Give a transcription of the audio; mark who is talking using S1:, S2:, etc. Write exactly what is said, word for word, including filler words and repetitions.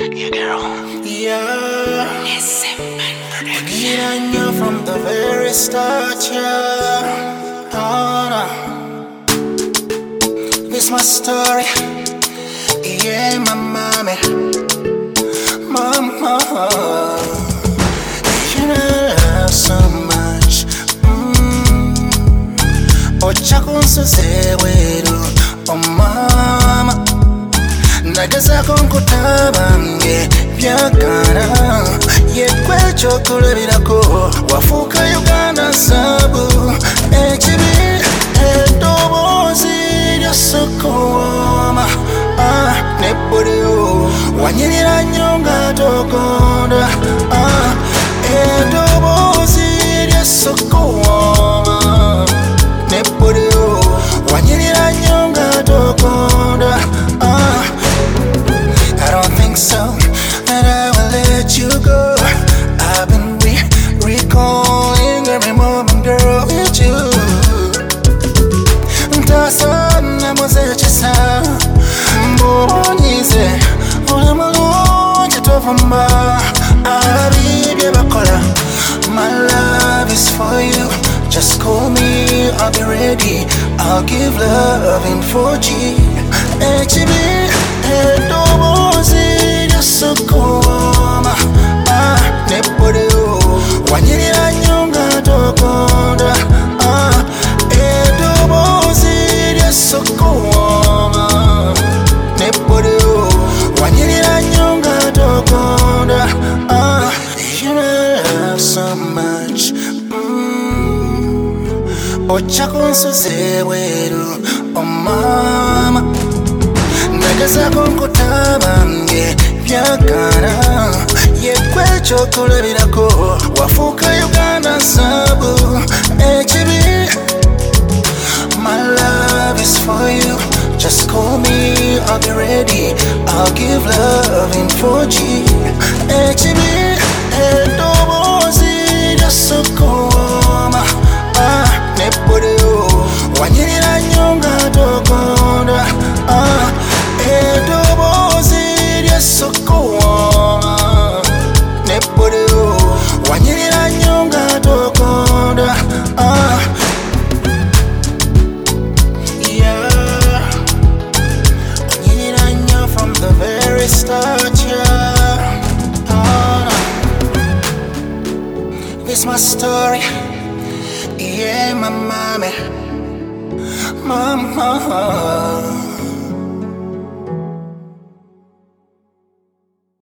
S1: Yeah, girl.
S2: Yeah. Need I knew from the very start, yeah. Oh, no. This my story. Yeah, my mommy. Mama. You know I love so much. Mm. Ochakunsu seweru. Oh, mama. Nagasa konkutabamge byakana yekwe chokulabirako wafuka Uganda sabu ekibi edobozi lyosokoma ah nebulio wanyirira nyonga tokonda ah edobozi lyosokoma nebulio wanyirira nyonga tokonda ah I don't think so that I will let you go. I've been re recalling every moment, girl, with you. Tasana mozechisa, mbonyize, ulemalo chitofamba, abibye bakola. My love is for you. Just call me, I'll be ready. I'll give loving for G. H B, edobozi lyosokoma ah nebulio wanyirira nyonga tokonda ah edobozi lyosokoma nebulio wanyirira nyonga tokonda ah you love so much mm. Ochakunsu seweru oh mama nagasa konkutabamge byakana yekwe chokulabirako wafuka Uganda sabu ekibi. My love is for you. Just call me, I'll be ready. I'll give loving for G. Ekibi edobozi lyosokoma ah nebulio wanyirira nyonga tokonda ah edobozi lyosokoma nebulio wanyirira nyonga tokonda ah yeah wanyirira nyo from the very start yeah oh, no. This my story yeah my mommy mama